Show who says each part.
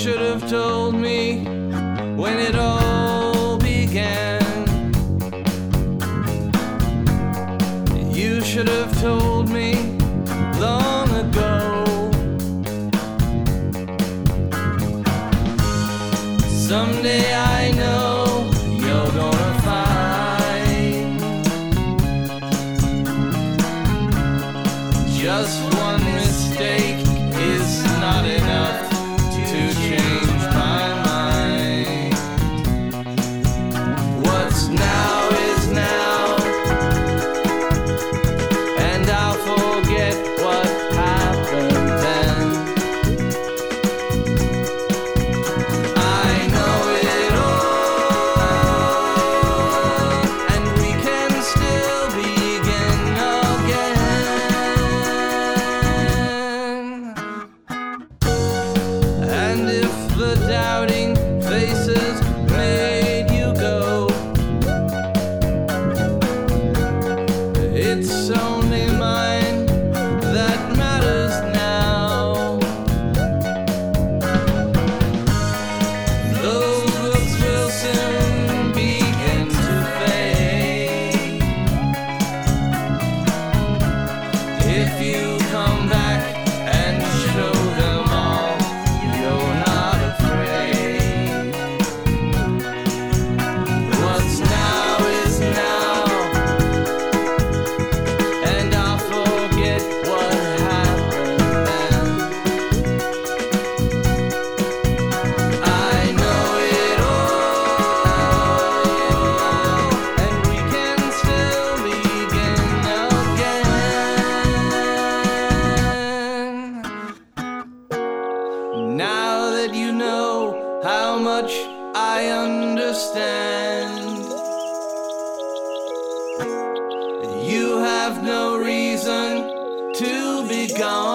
Speaker 1: should have told me when it all began. You should have told me long ago. Someday I know you're gonna find just one mistake is not enough to change my mind. What's now is now, and I'll forget what happened then. I know it all, and we can still begin again. And if the doubting faces made you go, it's only mine that matters now. Those looks will soon begin to fade if you come back and show them all you're not afraid. What's now is now, and I'll forget what happened then. I know it all, and we can still begin again. Now that you know how much I understand, you have no reason to be gone.